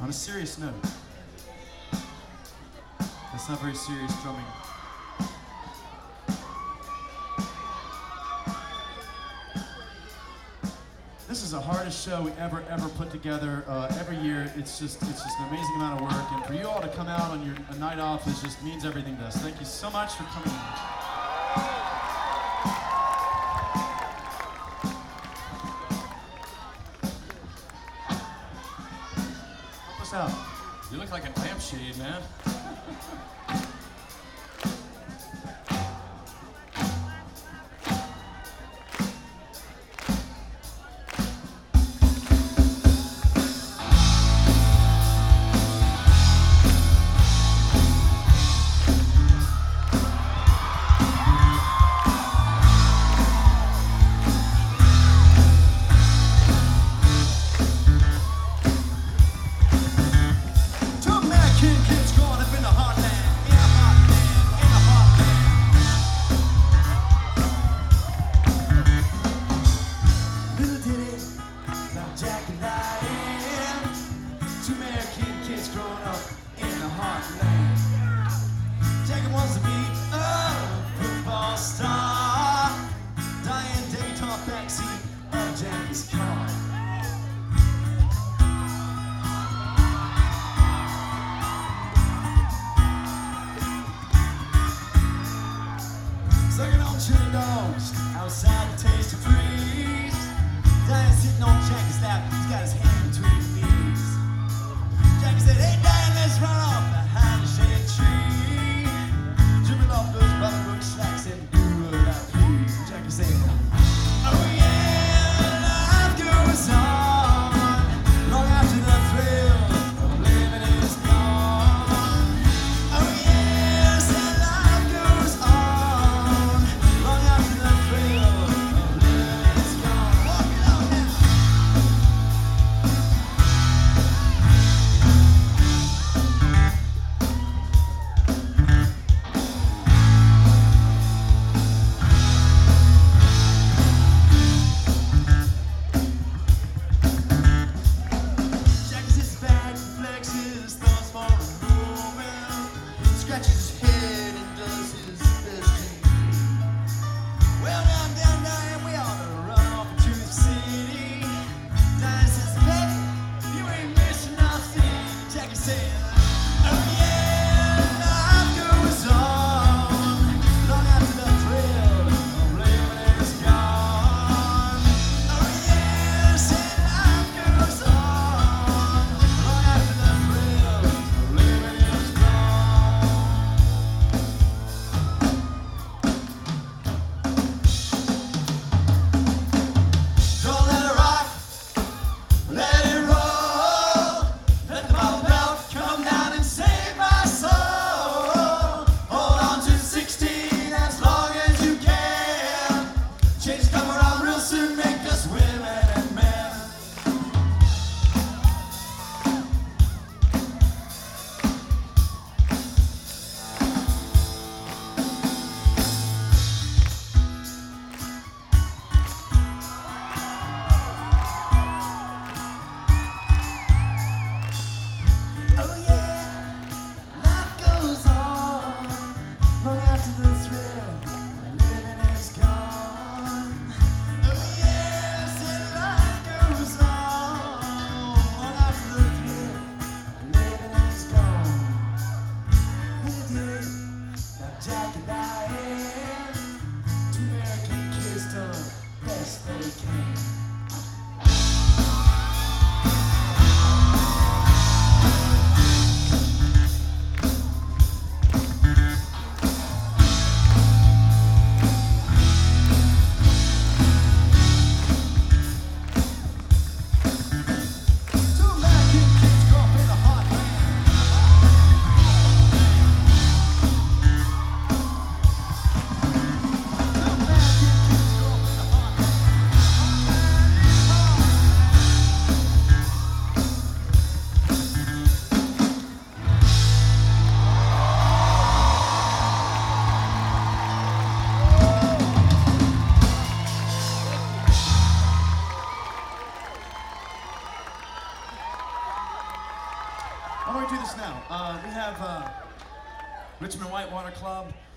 On a serious note, that's not very serious drumming. This is the hardest show we ever put together. Every year, it's just an amazing amount of work, and for you all to come out on your a night off just means everything to us. Thank you so much for coming in. Help us out. You look like a lampshade, man. Sucking on chili dogs outside the Tasty Freeze. Diane sitting on Jackie's lap, he's got his hand between his knees. Jackie said, "Hey Diane, let's run off behind the shade tree. Dribbling off those Botherbrook slacks and do what I please." Jackie said, "Oh yeah, life goes on long after the thrill of living is gone. Oh yeah, said life goes on long after the thrill of living is gone." Walk it on now. Jack sits back, flexes thumbs for a moment, scratches his head and does his best to well, down, Diane, we ought to run off to the city. Diane says, "Baby, you ain't missing nothing." Jackie said, "Oh yeah, life goes on long after the thrill of living is gone. Oh yeah, said life goes on long after the thrill of living is gone." Don't let it rock, let it roll, let the bubble belt come Why don't we do this now? We have Richmond Whitewater Club.